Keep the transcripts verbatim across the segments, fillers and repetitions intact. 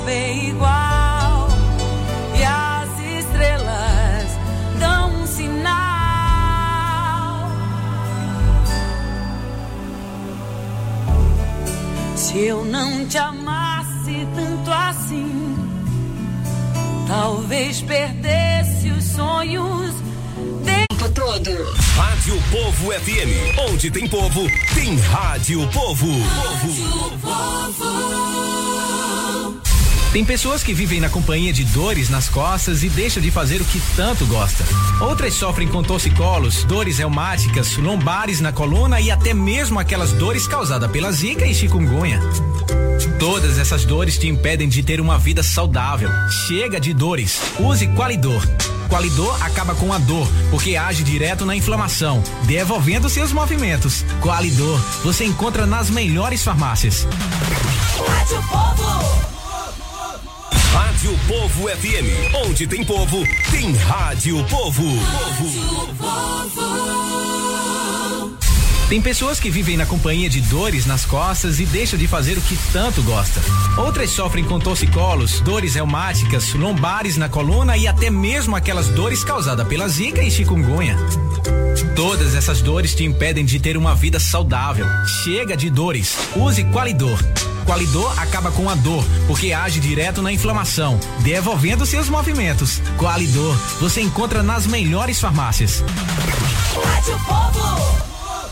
vê igual e as estrelas dão um sinal. Se eu não te amasse tanto assim, talvez perdesse os sonhos de... todo. Rádio Povo F M, onde tem povo, tem Rádio Povo. Rádio Povo. Tem pessoas que vivem na companhia de dores nas costas e deixam de fazer o que tanto gosta. Outras sofrem com torcicolos, dores reumáticas, lombares na coluna e até mesmo aquelas dores causadas pela zika e chikungunya. Todas essas dores te impedem de ter uma vida saudável. Chega de dores. Use Qualidor. Qualidor acaba com a dor, porque age direto na inflamação, devolvendo seus movimentos. Qualidor, você encontra nas melhores farmácias. Rádio Povo. Rádio Povo F M, onde tem povo, tem Rádio Povo. Rádio Povo. Tem pessoas que vivem na companhia de dores nas costas e deixam de fazer o que tanto gosta. Outras sofrem com torcicolos, dores reumáticas, lombares na coluna e até mesmo aquelas dores causadas pela zika e chikungunya. Todas essas dores te impedem de ter uma vida saudável. Chega de dores. Use Qualidor. Qualidor acaba com a dor, porque age direto na inflamação, devolvendo seus movimentos. Qualidor, você encontra nas melhores farmácias. Rádio Povo.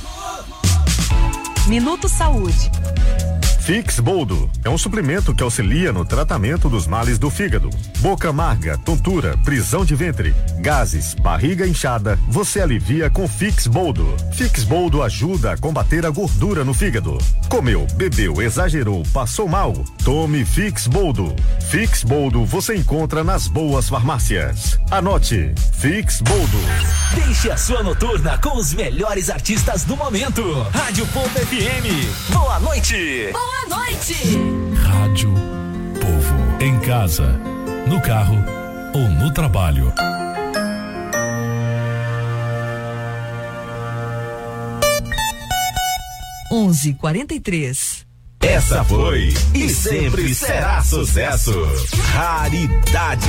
Minuto Saúde. Fix Boldo é um suplemento que auxilia no tratamento dos males do fígado. Boca amarga, tontura, prisão de ventre, gases, barriga inchada, você alivia com Fix Boldo. Fix Boldo ajuda a combater a gordura no fígado. Comeu, bebeu, exagerou, passou mal? Tome Fix Boldo. Fix Boldo você encontra nas boas farmácias. Anote, Fix Boldo. Deixe a sua noturna com os melhores artistas do momento. Rádio Povo F M. Boa noite. Boa noite. Rádio Povo. Em casa, no carro ou no trabalho. onze e quarenta e três. Essa foi e sempre será sucesso. Raridades.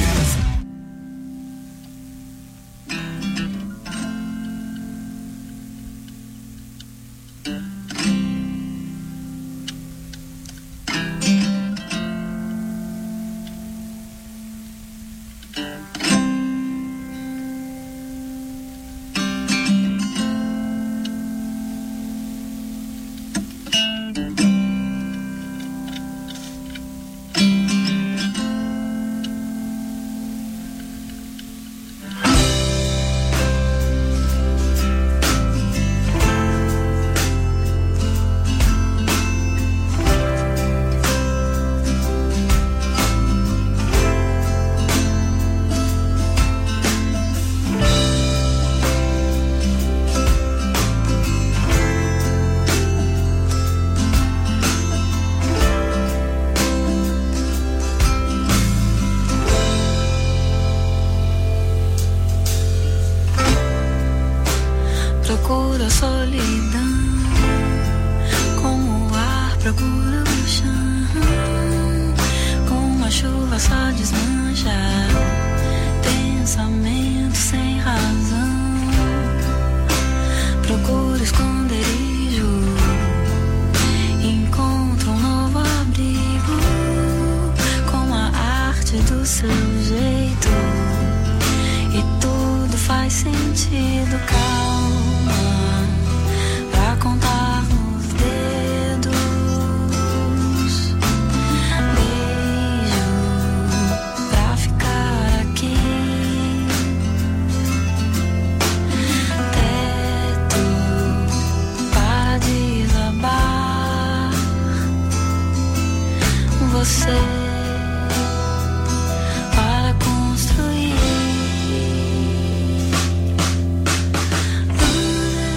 Para construir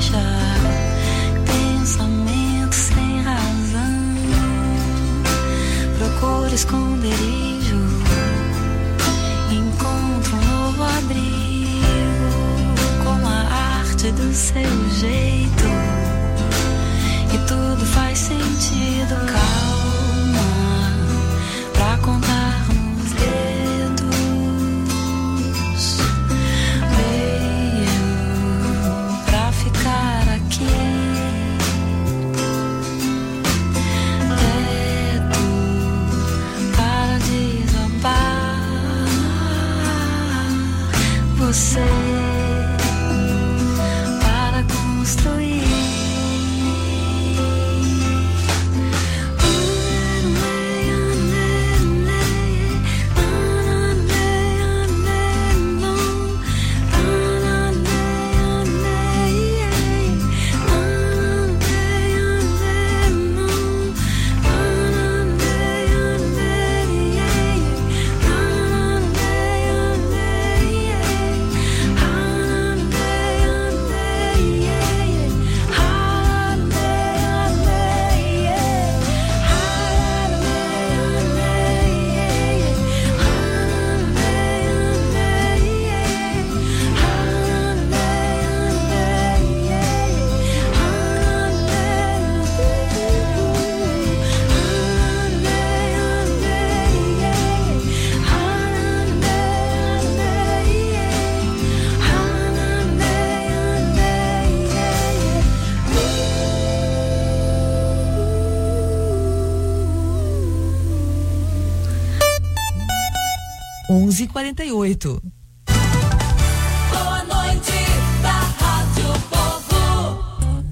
deixa pensamento sem razão. Procura esconderijo, encontra um novo abrigo com a arte do seu jeito e tudo faz sentido. Calma pra contar nos dedos. Veio pra ficar aqui. Teto para desabar. Você para construir. onze e quarenta e oito. Boa noite da Rádio Povo.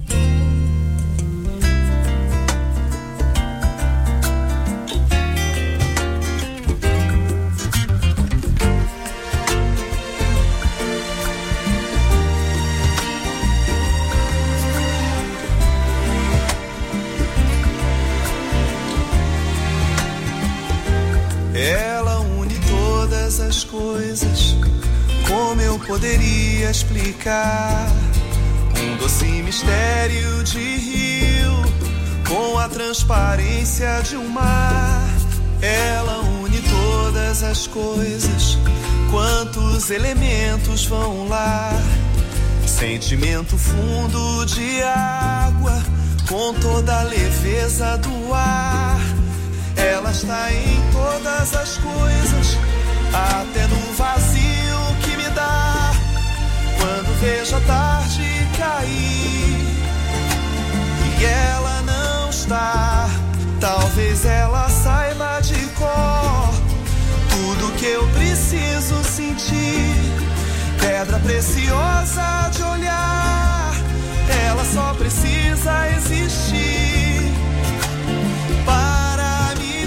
Ela une todas as coisas, como eu poderia explicar? Um doce mistério de rio, com a transparência de um mar. Ela une todas as coisas, quantos elementos vão lá? Sentimento fundo de água, com toda a leveza do ar. Ela está em todas as coisas, até no vazio que me dá quando vejo a tarde cair e ela não está. Talvez ela saiba de cor tudo que eu preciso sentir. Pedra preciosa de olhar, ela só precisa existir para me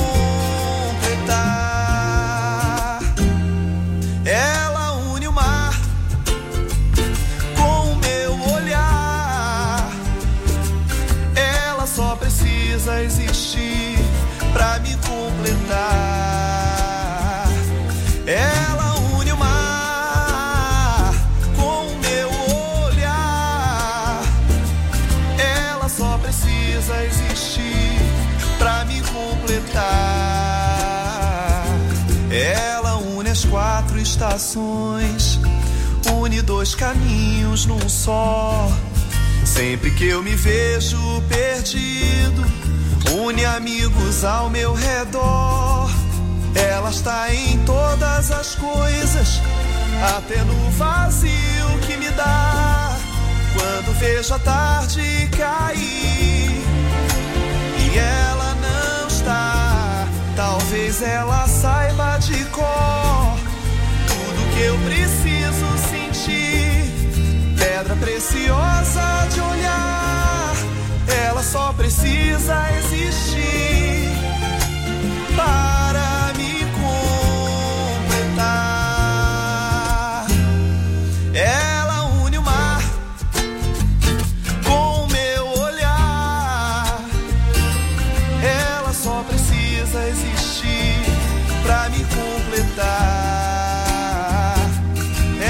completar. Ela une o mar com o meu olhar. Ela só precisa existir pra me completar. Ela une o mar com o meu olhar. Ela só precisa existir pra me completar. Ela une as quatro estações, une dois caminhos num só. Sempre que eu me vejo perdido, une amigos ao meu redor. Ela está em todas as coisas, até no vazio que me dá quando vejo a tarde cair e ela não está. Talvez ela saiba de cor tudo que eu preciso sentir. Pedra preciosa de olhar, ela só precisa existir para me completar. Ela une o mar com o meu olhar. Ela só precisa existir pra me completar.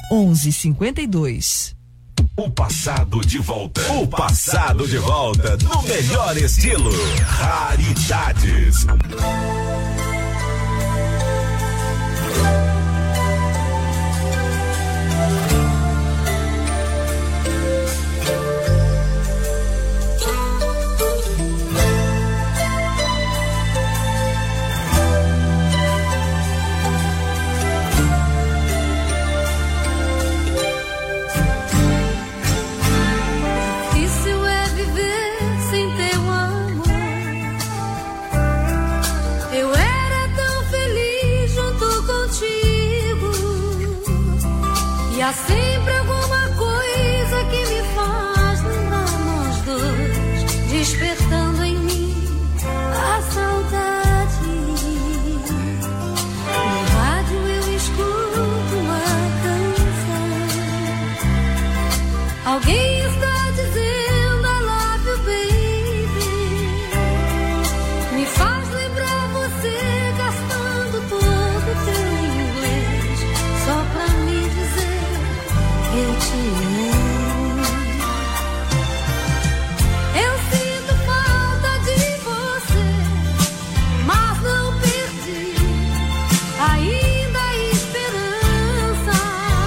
onze cinquenta e dois. O passado de volta. O passado de volta no melhor estilo. Raridades. Há sempre alguma coisa que me faz lembrar nós dois, despertando em mim a saudade. No rádio eu escuto uma canção. Alguém está dizendo I love you, baby. Me faz lembrar você gastando todo o teu inglês só pra me dizer eu te amo. Eu sinto falta de você, mas não perdi ainda a esperança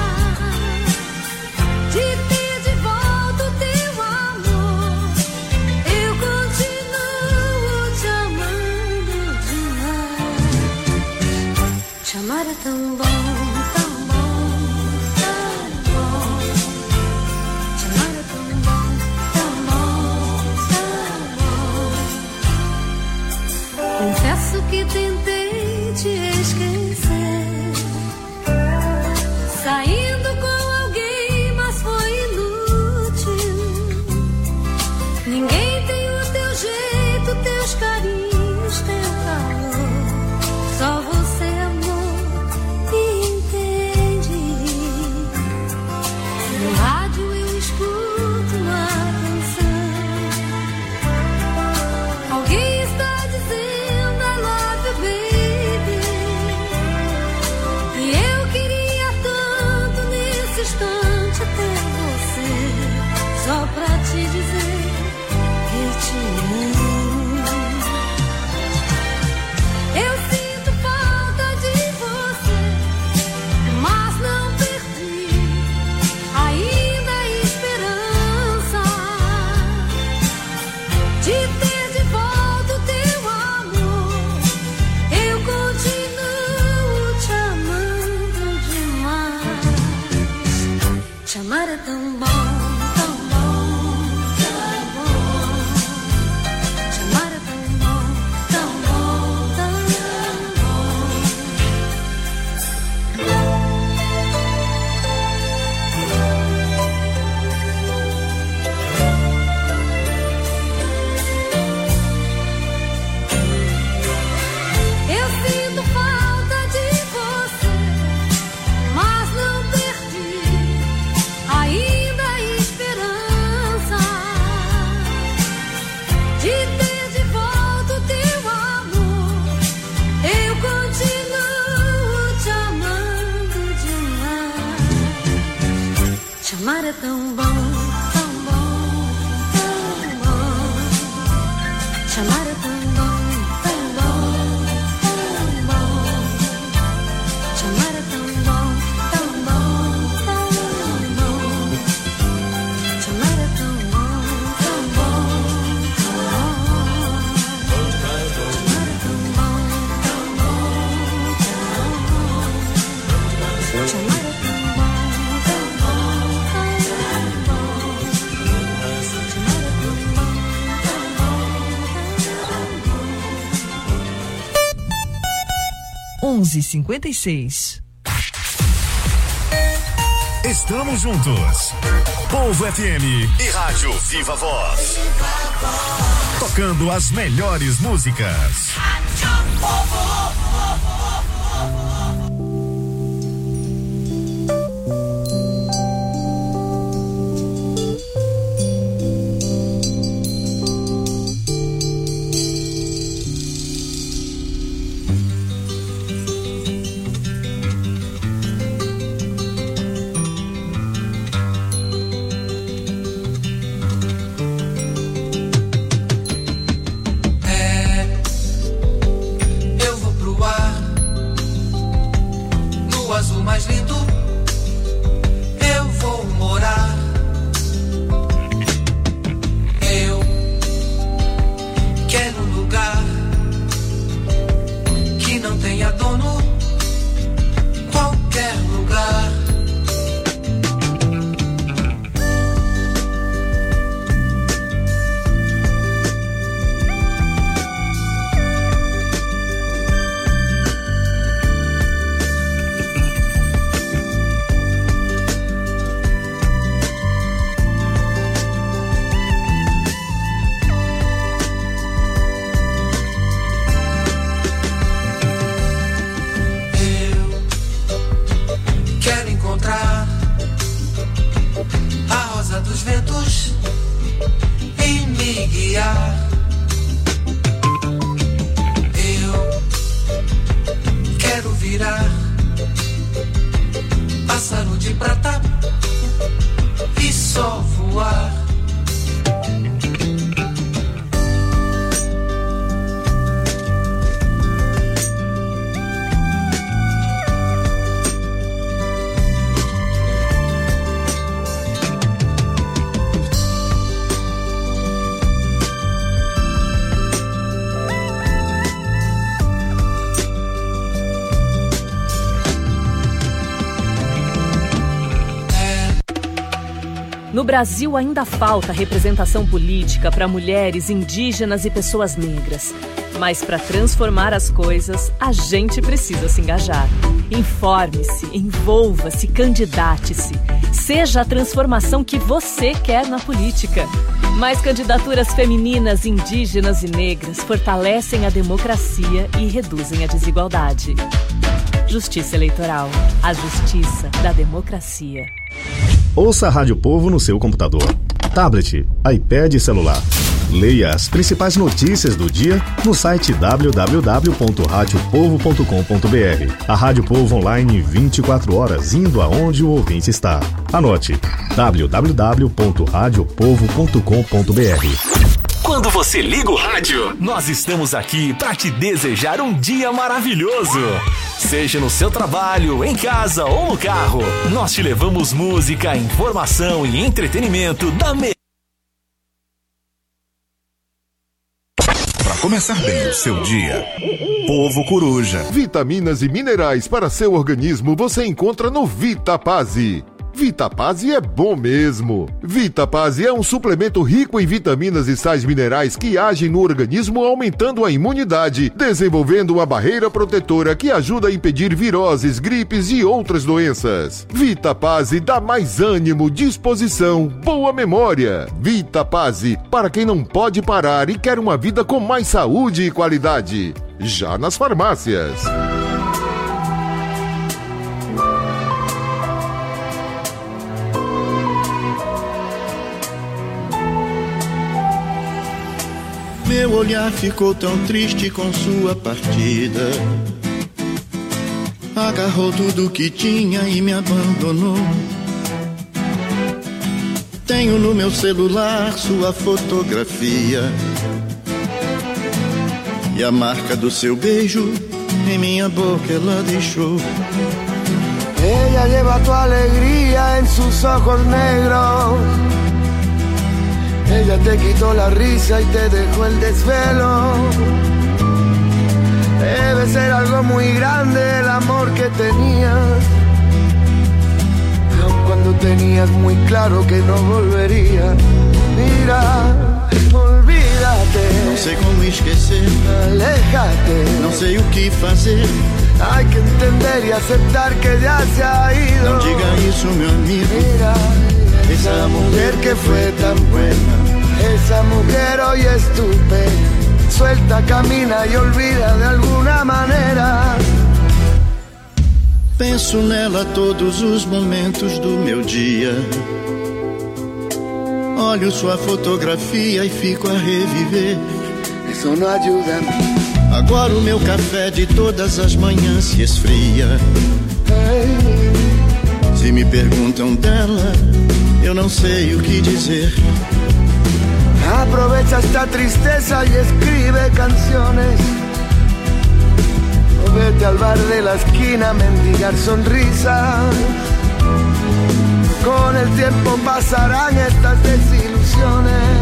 de ter de volta o teu amor. Eu continuo te amando demais. Te amar é tão bom. Confesso que tentei te esquecer, saindo com alguém, mas foi inútil. Ninguém tem o teu jeito, teus carinhos, teu calor. Só você, amor, me entende. No rádio eu escuto uma canção. Alguém está dizendo só pra te dizer eu te amo. Eu sinto falta de você, mas não perdi ainda a esperança de ter de volta o teu amor. Eu continuo te amando demais. Te amar é tão bom. Amar é tão bom, tão bom, tão bom. Te amar é tão bom, tão bom, tão bom. Te amar é tão bom, tão bom, tão bom. Te amar é tão bom, tão bom, tão bom. Te amar é tão bom, tão bom, tão bom. Te amar é tão onze cinquenta e seis. Estamos juntos. Povo F M e Rádio Viva Voz. Tocando as melhores músicas. azul mais lindo eu vou morar. Eu quero um lugar que não tenha dono, qualquer lugar. Dos ventos e me guiar. Eu quero virar pássaro de prata e só voar. No Brasil ainda falta representação política para mulheres, indígenas e pessoas negras. Mas para transformar as coisas, a gente precisa se engajar. Informe-se, envolva-se, candidate-se. Seja a transformação que você quer na política. Mais candidaturas femininas, indígenas e negras fortalecem a democracia e reduzem a desigualdade. Justiça Eleitoral. A justiça da democracia. Ouça a Rádio Povo no seu computador, tablet, iPad e celular. Leia as principais notícias do dia no site w w w ponto rádio povo ponto com ponto b r. A Rádio Povo online vinte e quatro horas, indo aonde o ouvinte está. Anote: w w w ponto rádio povo ponto com ponto b r. Quando você liga o rádio, nós estamos aqui para te desejar um dia maravilhoso. Seja no seu trabalho, em casa ou no carro, nós te levamos música, informação e entretenimento da melhor. Para começar bem o seu dia, Povo Coruja. Vitaminas e minerais para seu organismo você encontra no Vitapase. Vitapase é bom mesmo. Vitapase é um suplemento rico em vitaminas e sais minerais que agem no organismo aumentando a imunidade, desenvolvendo uma barreira protetora que ajuda a impedir viroses, gripes e outras doenças. Vitapase dá mais ânimo, disposição, boa memória. Vitapase, para quem não pode parar e quer uma vida com mais saúde e qualidade. Já nas farmácias. Meu olhar ficou tão triste com sua partida. Agarrou tudo que tinha e me abandonou. Tenho no meu celular sua fotografia e a marca do seu beijo em minha boca ela deixou. Ella lleva tu alegría en sus ojos negros. Ella te quitó la risa y te dejó el desvelo. Debe ser algo muy grande el amor que tenías, aun cuando tenías muy claro que no volvería. Mira, olvídate. Não sei como esquecer. Aléjate. Não sei o que fazer. Hay que entender y aceptar que ya se ha ido. Não diga isso, meu amigo. Mira, esa mujer que fue tan buena, esa mujer hoy es tu pena. Suelta, camina y olvida de alguna manera. Penso nela todos os momentos do meu dia. Olho sua fotografia e fico a reviver. Isso não ajuda. Agora o meu café de todas as manhãs se esfria. Se me perguntam dela, eu não sei o que dizer. Aprovecha esta tristeza y escribe canciones. vete al bar de la esquina a mendigar sonrisas. Con el tiempo pasarán estas desilusiones.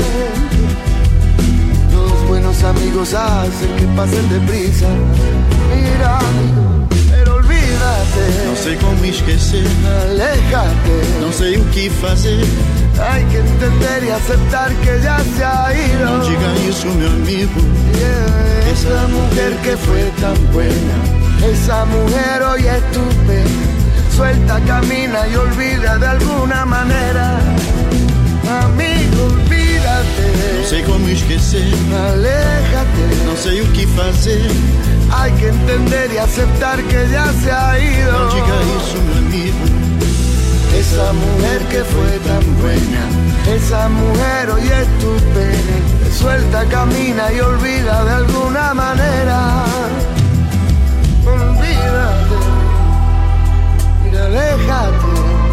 Los buenos amigos hacen que pasen deprisa. Mira, amigo, pero olvídate. Não sei como esquecer. Aléjate. Não sei o que fazer. Hay que entender y aceptar que ya se ha ido. Não diga isso, meu amigo. Yeah, esa mujer que fue tan buena, esa mujer hoy es tu pena. Suelta, camina y olvida de alguna manera. Amigo, olvídate. Não sei como esquecer. Aléjate. Não sei o que fazer. Hay que entender y aceptar que ya se ha ido. Não diga isso, meu amigo. Esa mujer que fue tan buena, esa mujer hoy es tu pena. Suelta, camina y olvida de alguna manera. Olvídate y aléjate.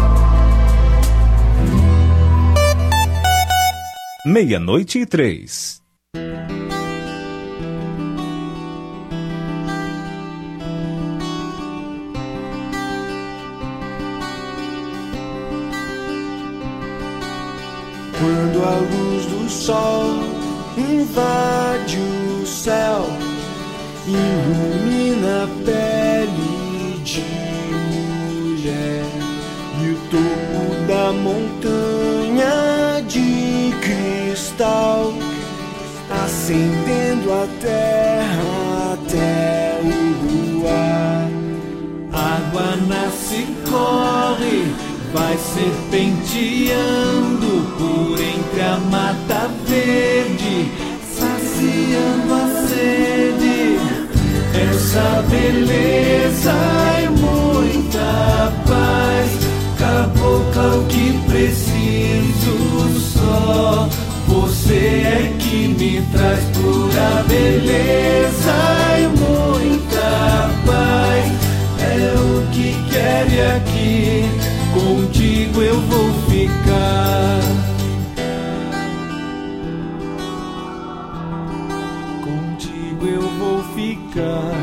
Meia-noite e três. Quando a luz do sol invade o céu, ilumina a pele de mulher, e o topo da montanha de cristal, acendendo a terra até o luar. Água nasce e corre, vai serpenteando por entre a mata verde, saciando a sede. Essa beleza e muita paz, cabocla, o que preciso só. Você é que me traz pura beleza e muita paz. É o que quero e aqui contigo eu vou ficar. Contigo eu vou ficar.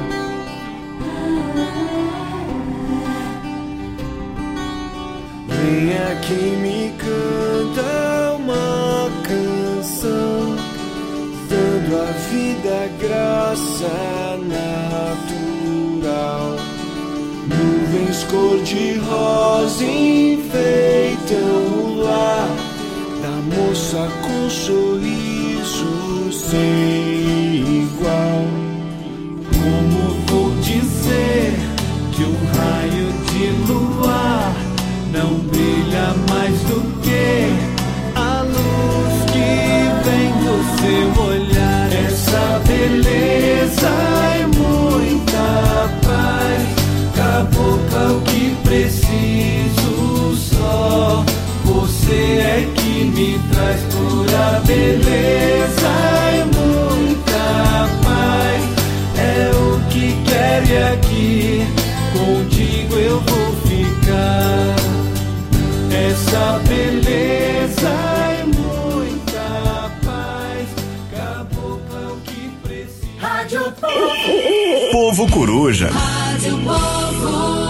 Vem aqui e me canta uma canção, dando à vida graça natural. Nuvens cor-de-rosa enfeitam o lar da moça com sorriso sem igual. Como vou dizer que o raio de luar não brilha mais do que a luz que vem do seu olhar? Essa beleza e muita paz, cabocla, o que preciso só. Você é que me traz pura beleza e muita paz. É o que quero e aqui contigo eu vou ficar. Essa beleza e muita paz, cabocla, o que preciso. Rádio Povo. Povo Coruja. Rádio Povo.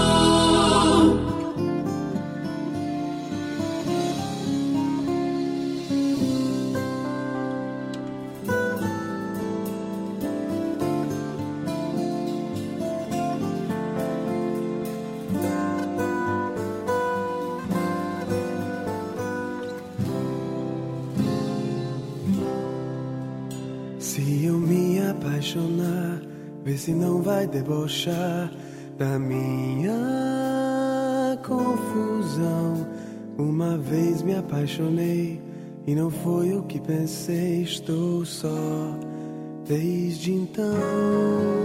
Se eu me apaixonar, vê se não vai debochar da minha confusão. Uma vez me apaixonei e não foi o que pensei. Estou só desde então.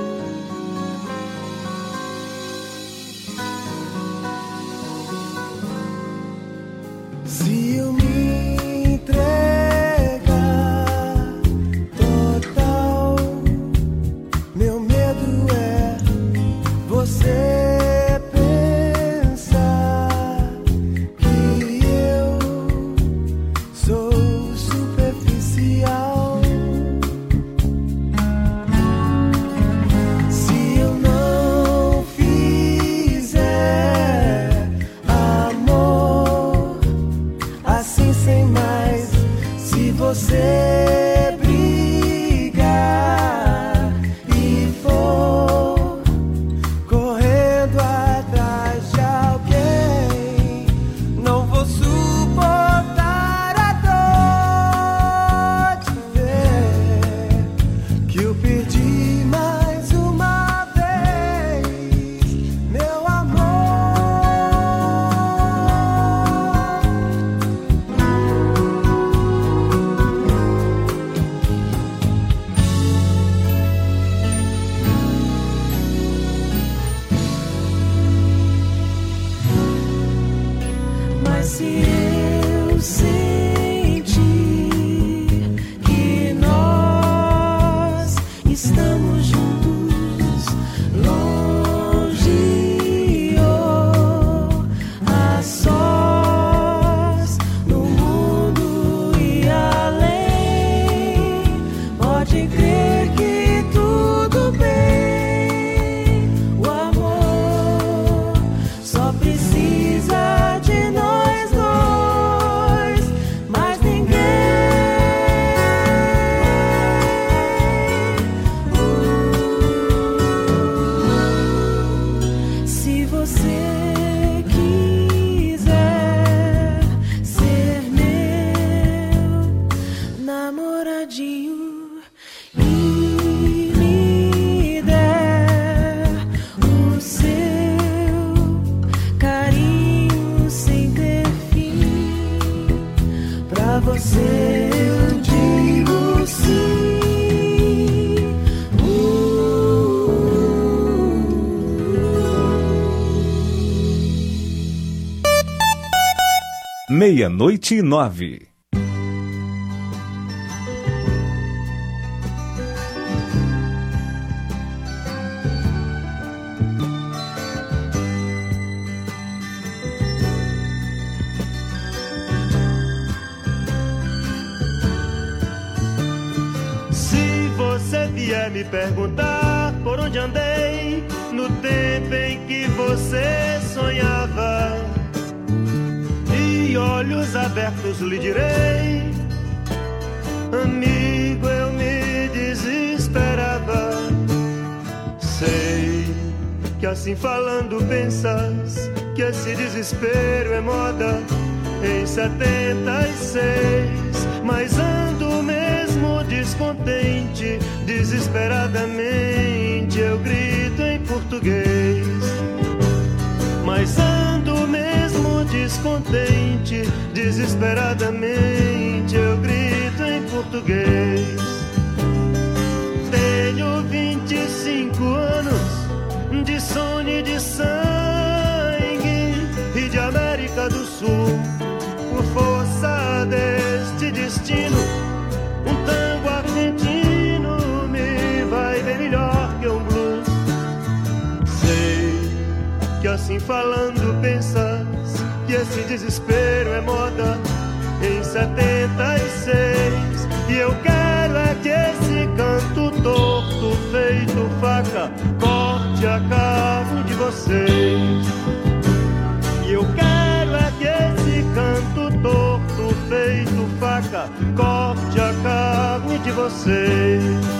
Se eu me entregar total, meu medo é você pensar que eu sou superficial. Meia-noite e nove. Se você vier me perguntar por onde andei no tempo em que você sonhava, e olhos abertos lhe direi, amigo, eu me desesperava. Sei que assim falando pensas que esse desespero é moda em setenta e seis, mas ando mesmo descontente, desesperadamente eu grito em português. Mas ando mesmo descontente, desesperadamente eu grito em português. Tenho vinte e cinco anos de sono e de sangue e de América do Sul. Por força deste destino, um tango argentino me vai bem melhor que um blues. Sei que assim falando pensas que esse desespero é moda em setenta e seis, e eu quero é que esse canto torto feito faca corte a carne de vocês. E eu quero é que esse canto torto feito faca corte a carne de vocês.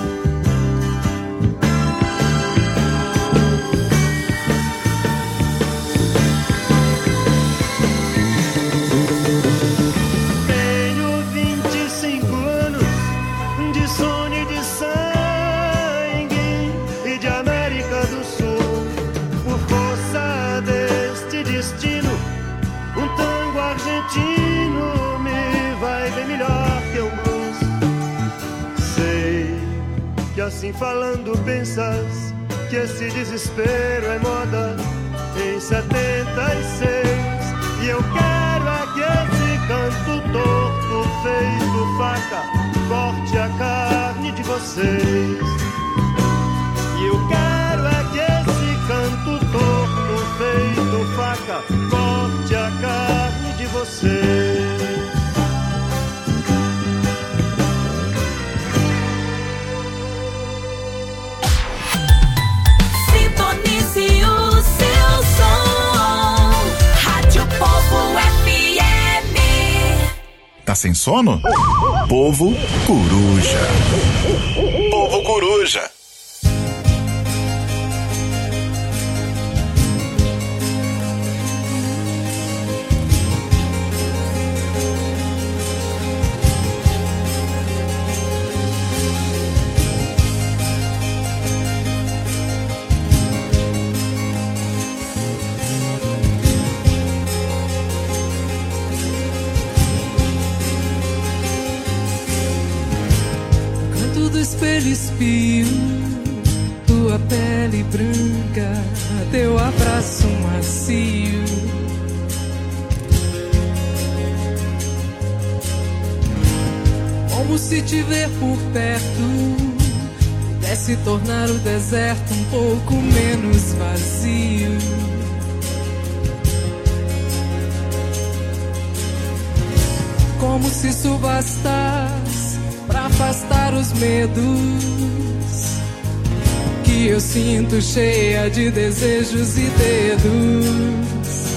Tenho vinte e cinco anos de sono e de sangue e de América do Sul. Por força deste destino, um tango argentino me vai bem melhor que um blues. Sei que assim falando pensas que esse desespero é moda em setenta e seis, e eu quero é que esse canto torto feito faca corte a carne de vocês. E eu quero é que esse canto torto feito faca corte a carne de vocês. Sintonize o seu som. Rádio Povo F M. Tá sem sono? Povo Coruja. Povo Coruja. Espelho espio, tua pele branca, teu abraço macio. Como se te ver por perto pudesse tornar o deserto um pouco menos vazio. Como se isso bastasse pra afastar os medos que eu sinto, cheia de desejos e dedos.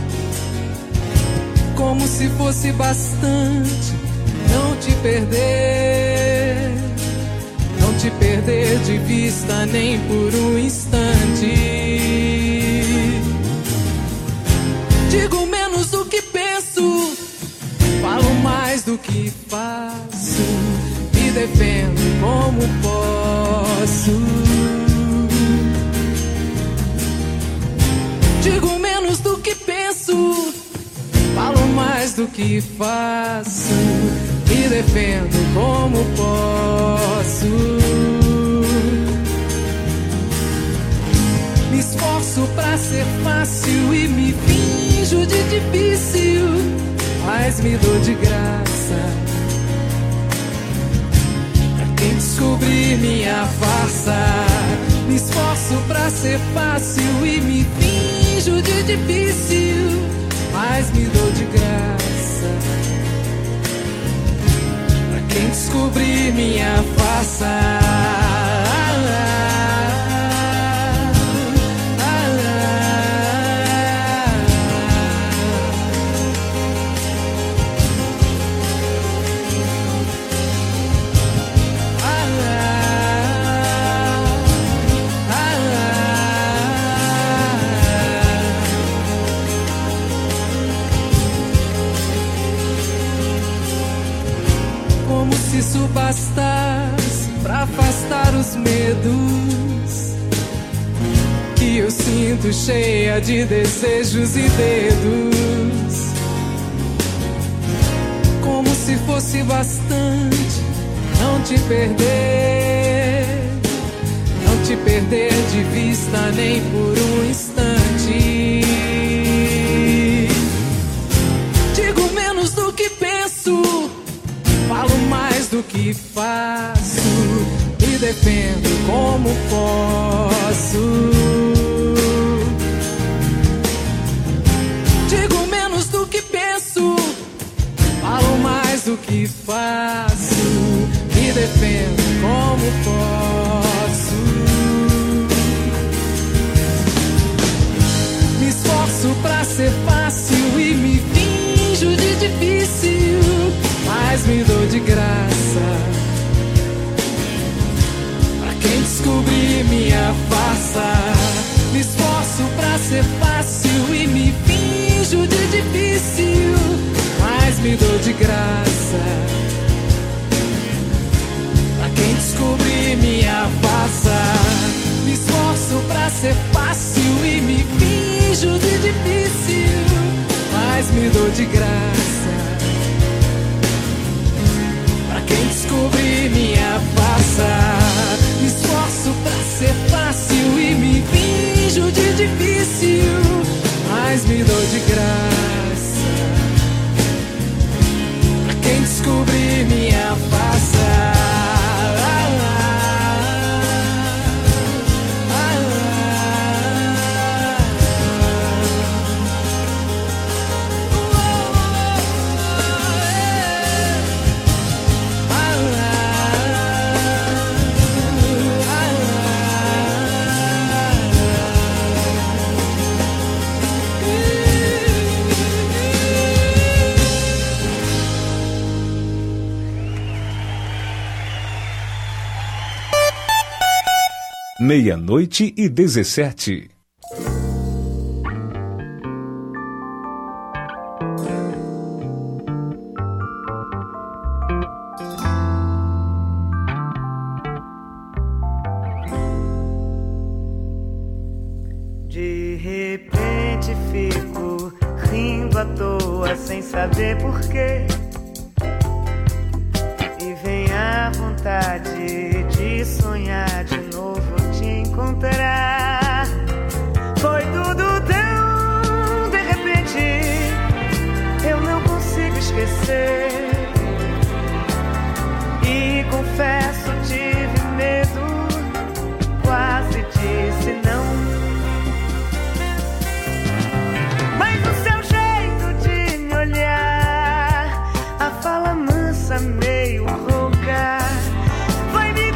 Como se fosse bastante não te perder, não te perder de vista nem por um instante. Digo menos do que penso, falo mais do que faço, me defendo como posso. Digo menos do que penso, falo mais do que faço, me defendo como posso. Me esforço pra ser fácil e me finjo de difícil. mas me dou de graça. Pra quem descobrir minha farsa, me esforço pra ser fácil e me finjo de difícil, mas me dou de graça. Pra quem descobrir minha farsa, se isso bastasse pra afastar os medos que eu sinto, cheia de desejos e dedos. Como se fosse bastante não te perder, não te perder de vista nem por um instante. Digo menos do que penso, falo mais do que faço, me defendo como posso. Digo menos do que penso, falo mais do que faço, me defendo como posso. Me esforço pra ser fácil e me finjo de difícil, mas me dou de graça. Pra quem descobrir minha farsa, me esforço pra ser fácil e me finjo de difícil, mas me dou de graça. Pra quem descobrir minha farsa, me esforço pra ser fácil e me finjo de difícil, mas me dou de graça. Quem descobrir minha farsa, me esforço pra ser fácil e me finjo de difícil, mas me dou de graça. Pra quem descobrir minha farsa, meia-noite e dezessete. De repente fico rindo à toa sem saber porquê, e vem a vontade de sonhar de novo te encontrar. Foi tudo tão de repente, eu não consigo esquecer. E confesso, tive medo, quase disse não. Mas o seu jeito de me olhar, a fala mansa meio rouca, foi me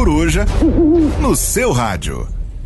Coruja no seu rádio.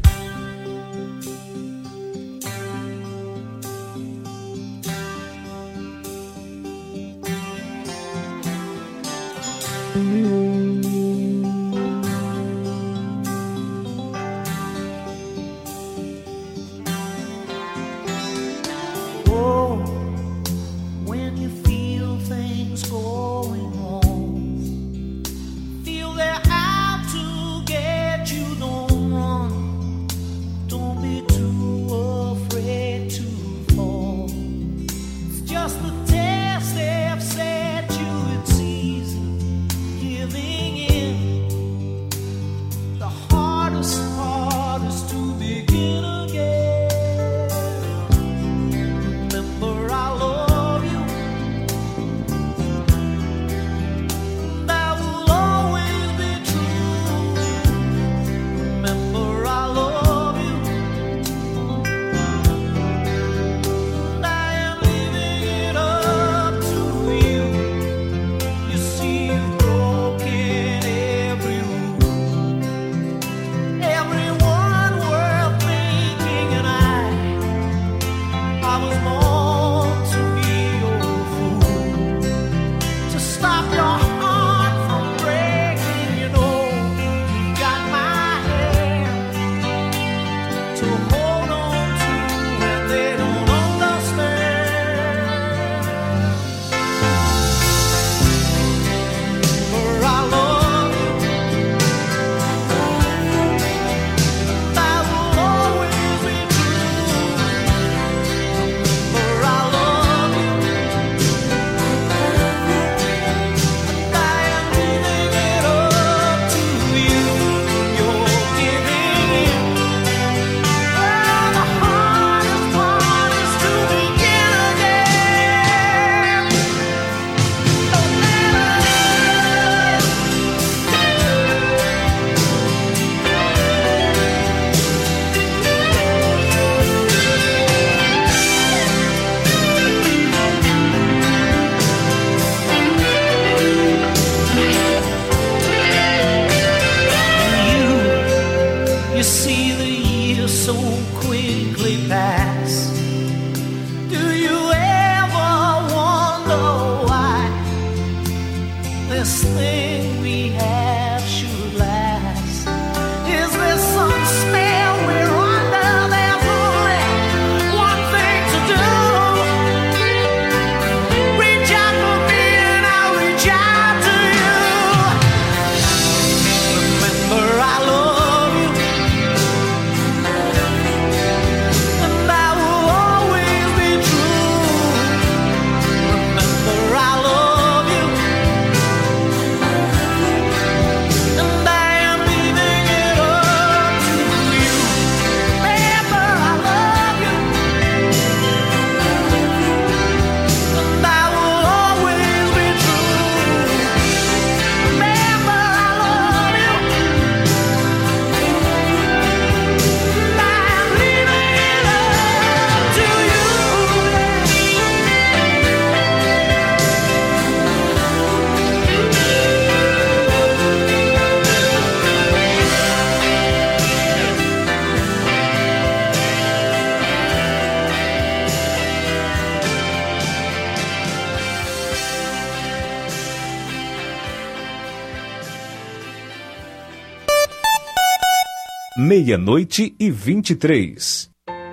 Meia-noite e vinte e três.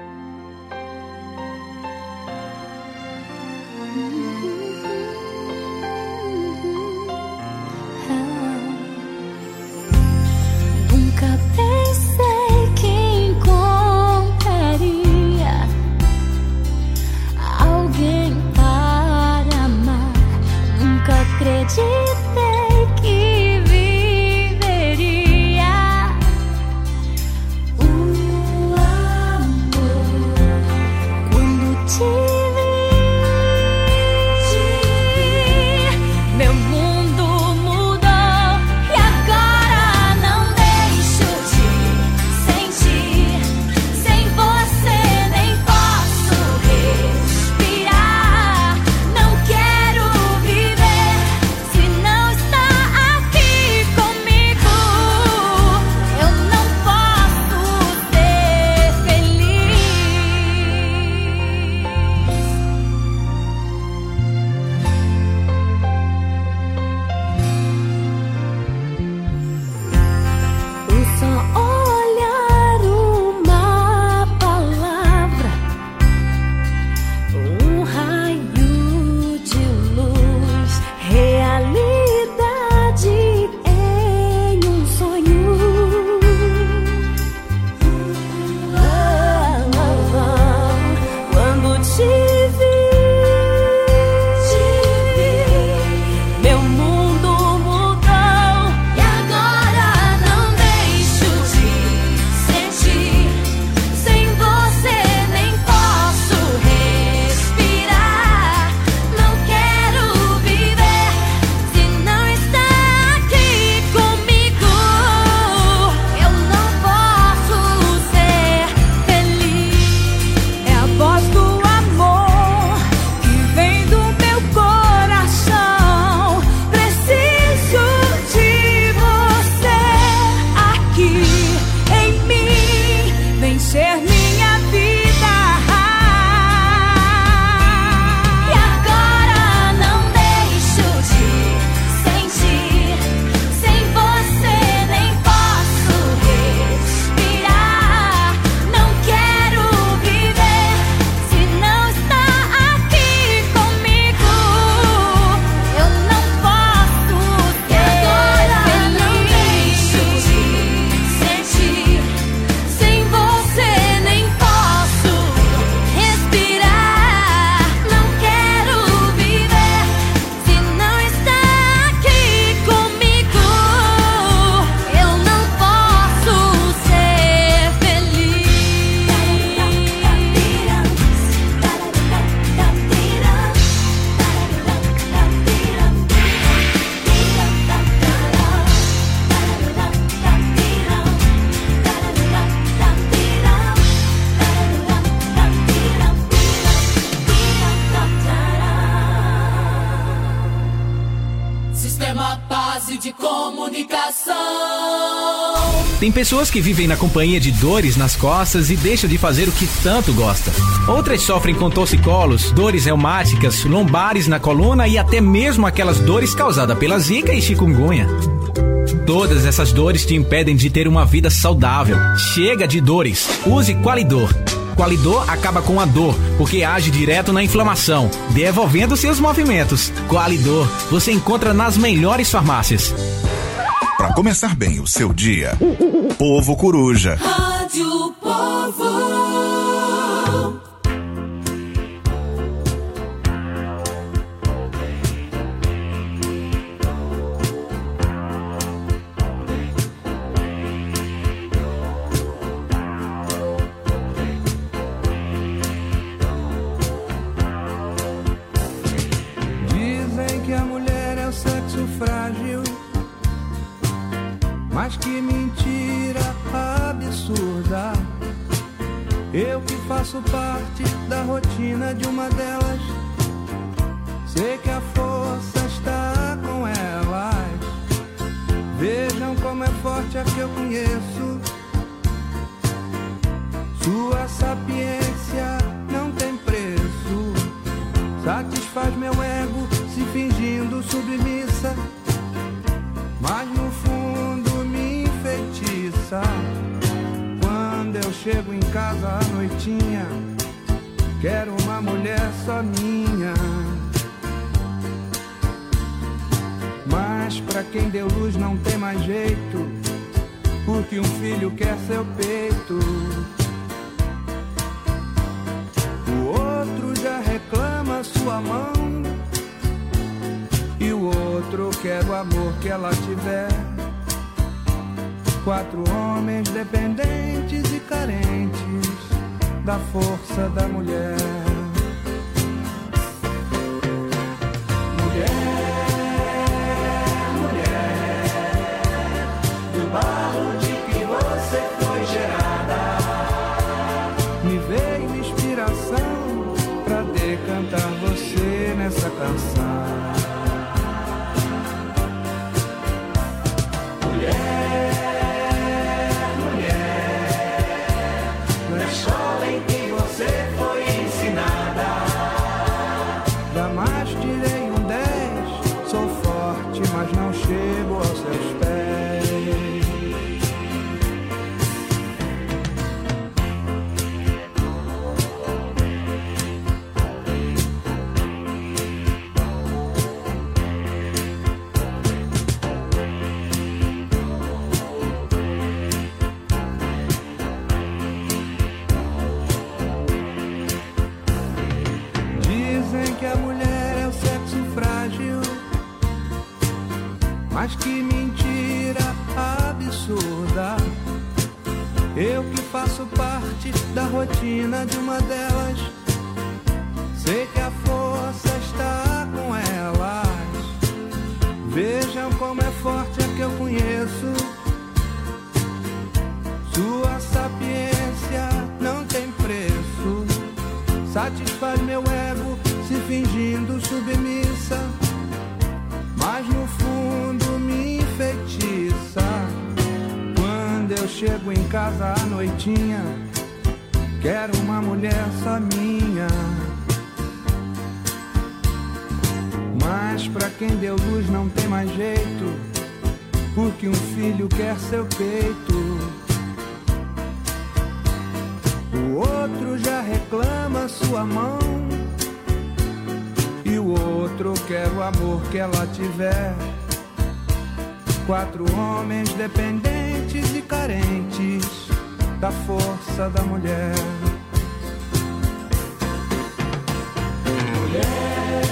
Nunca pensei que encontraria alguém para amar. Nunca acreditei que viveria o amor. Tem pessoas que vivem na companhia de dores nas costas e deixam de fazer o que tanto gosta. Outras sofrem com torcicolos, dores reumáticas, lombares na coluna e até mesmo aquelas dores causadas pela zika e chikungunya. Todas essas dores te impedem de ter uma vida saudável. Chega de dores. Use Qualidor. Qualidor acaba com a dor, porque age direto na inflamação, devolvendo seus movimentos. Qualidor, você encontra nas melhores farmácias. Para começar bem o seu dia, Povo Coruja. Rádio Povo. Dizem que a mulher é o sexo frágil, mas que mentira absurda. Eu que faço parte da rotina de uma delas, sei que a força está com elas. Vejam como é forte a que eu conheço. Sua sapiência não tem preço. Satisfaz meu ego se fingindo submissa, mas no fundo me enfeitiça. Quando eu chego em casa à noitinha, quero uma mulher só minha. Mas pra quem deu luz não tem mais jeito, porque um filho quer seu peito. O outro já reclama sua mão, e o outro quer o amor que ela tiver. Quatro homens dependentes e carentes da força da mulher. Mulher, mulher, do barro de que você foi gerada, me veio inspiração pra decantar você nessa canção. Chego aos seus pés. Dizem que a mulher é o sexo frágil, mas que mentira absurda. Eu que faço parte da rotina de uma delas, sei que a força está com elas. Vejam como é forte a que eu conheço. Sua sapiência não tem preço. Satisfaz meu ego se fingindo submissa, mas no fundo me enfeitiça. Quando eu chego em casa à noitinha, quero uma mulher só minha. Mas pra quem deu luz não tem mais jeito, porque um filho quer seu peito. O outro já reclama sua mão, e o outro quer o amor que ela tiver. Quatro homens dependentes e carentes da força da mulher. Mulher,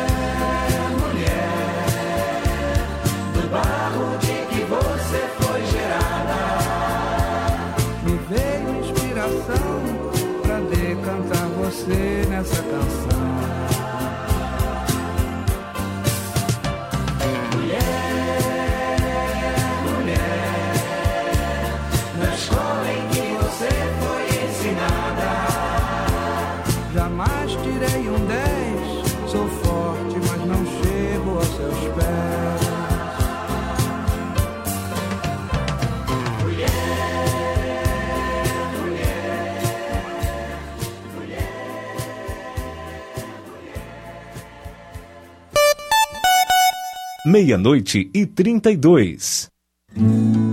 mulher, do barro de que você foi gerada, me veio inspiração pra decantar você nessa canção. Jamais tirei um dez, sou forte, mas não chego aos seus pés. Mulher, Meia-noite e trinta e dois.